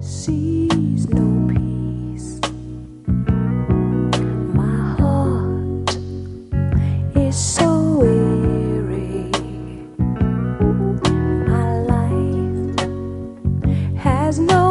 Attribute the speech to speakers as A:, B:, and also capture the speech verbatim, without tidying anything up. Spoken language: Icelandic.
A: sees no peace. My heart is so weary. My life has no